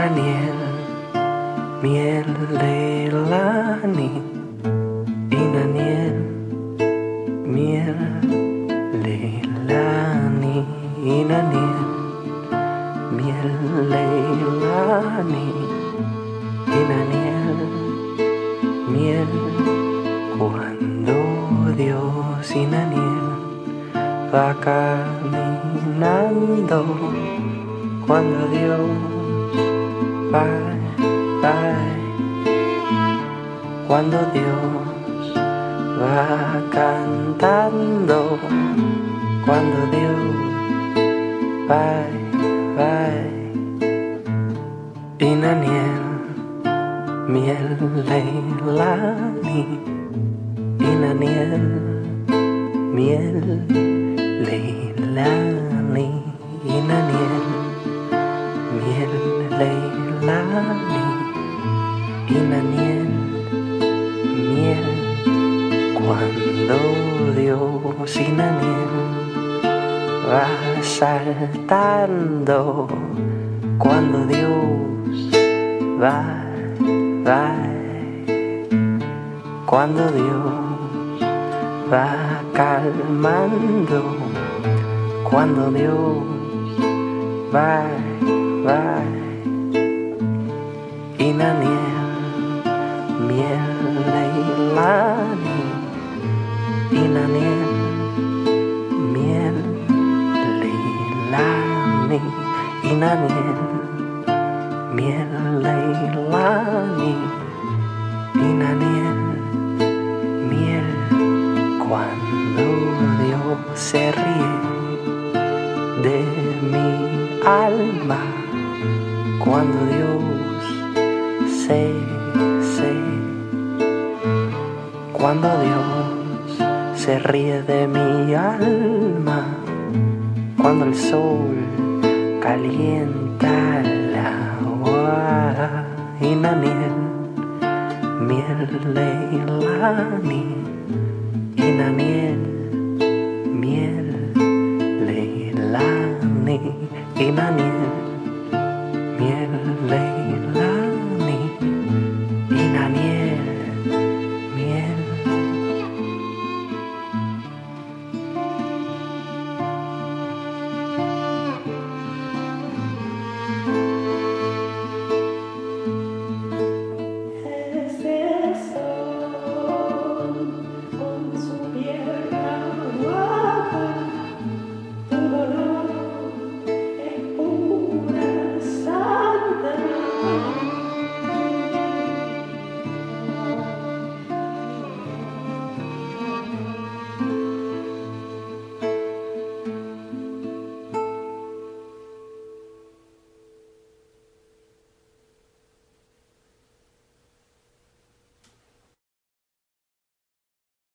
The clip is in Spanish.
Inaniel, miel leilani. Inaniel, miel leilani. Inaniel, miel leilani. Inaniel, miel. Cuando Dios Inaniel va caminando, cuando Dios va, cuando Dios va cantando, cuando Dios va, Inaniel, miel leilani. Inaniel, miel leilani. Inaniel, miel leilani. Inaniel, miel. Cuando Dios Inaniel va saltando, cuando Dios va, cuando Dios va calmando, cuando Dios va, Inaniel, miel leilani. Inaniel, miel leilani. Inaniel, miel leilani. Inaniel, miel. Cuando Dios se ríe de mi alma, cuando Dios se, cuando Dios se ríe de mi alma, cuando el sol calienta el agua. Inaniel, miel leilani. Inaniel, miel leilani. Inaniel, miel leilani.